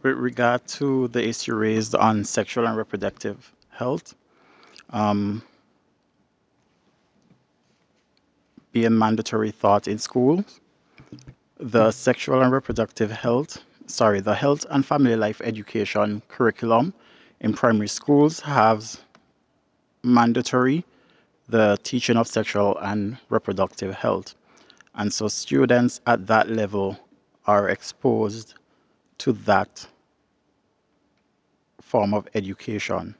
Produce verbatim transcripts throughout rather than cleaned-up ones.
With regard to the issue raised on sexual and reproductive health, um, being mandatory taught in schools, the sexual and reproductive health, sorry, the health and family life education curriculum in primary schools has mandatory the teaching of sexual and reproductive health. And so students at that level are exposed to that form of education.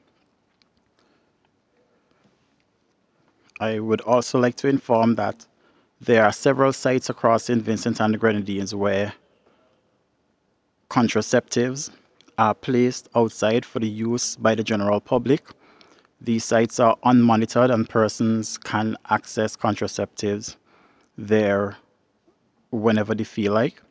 I would also like to inform that there are several sites across Saint Vincent and the Grenadines where contraceptives are placed outside for the use by the general public. These sites are unmonitored and persons can access contraceptives there whenever they feel like.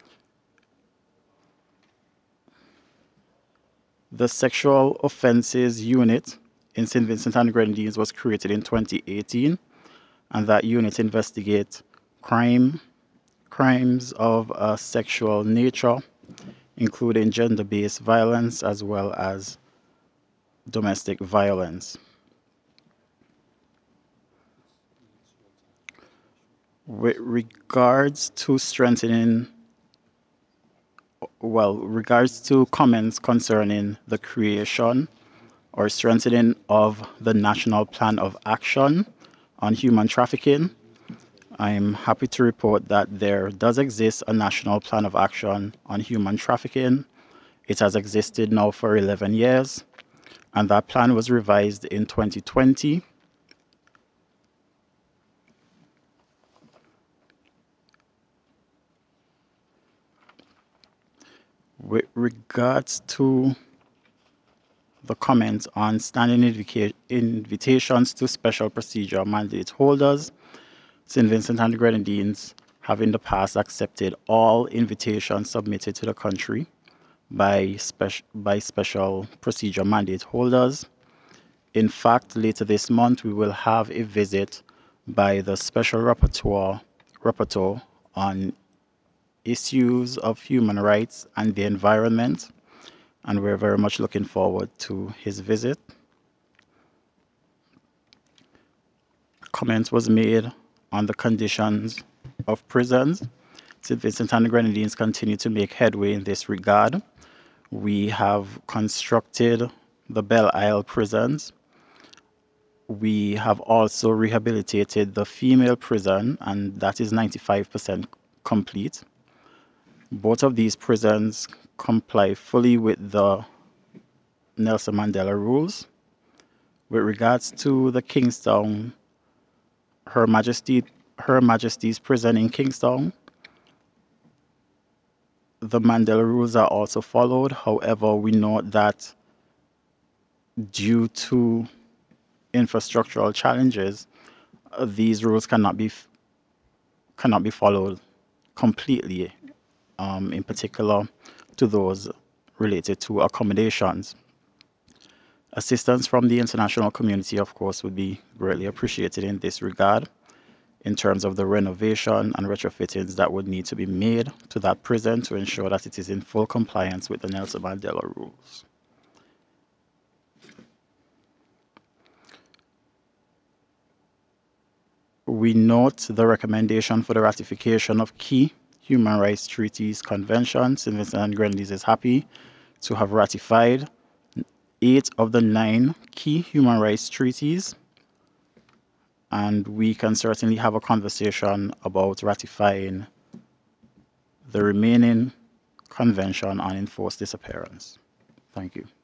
The Sexual Offences Unit in Saint Vincent and the Grenadines was created in twenty eighteen, and that unit investigates crime, crimes of a sexual nature, including gender-based violence as well as domestic violence. With regards to strengthening, well, regards to comments concerning the creation or strengthening of the National Plan of Action on Human Trafficking, I'm happy to report that there does exist a National Plan of Action on Human Trafficking. It has existed now for eleven years, and that plan was revised in twenty twenty. With regards to the comments on standing invica- invitations to special procedure mandate holders, Saint Vincent and the Grenadines have in the past accepted all invitations submitted to the country by, spec- by special procedure mandate holders. In fact, later this month, we will have a visit by the Special Rapporteur, Rapporteur on issues of human rights and the environment, and we're very much looking forward to his visit. Comment was made on the conditions of prisons. Saint Vincent and the Grenadines continue to make headway in this regard. We have constructed the Belle Isle prisons. We have also rehabilitated the female prison, and that is ninety-five percent complete. Both of these prisons comply fully with the Nelson Mandela rules. With regards to the Kingstown, Her Majesty, Her Majesty's prison in Kingstown, the Mandela rules are also followed. However, we note that due to infrastructural challenges, uh, these rules cannot be cannot be followed completely, um, in particular to those related to accommodations. Assistance from the international community, of course, would be greatly appreciated in this regard in terms of the renovation and retrofittings that would need to be made to that prison to ensure that it is in full compliance with the Nelson Mandela rules. We note the recommendation for the ratification of key human rights treaties conventions. Saint Vincent and Grenadines is happy to have ratified eight of the nine key human rights treaties, and we can certainly have a conversation about ratifying the remaining convention on enforced disappearance. Thank you.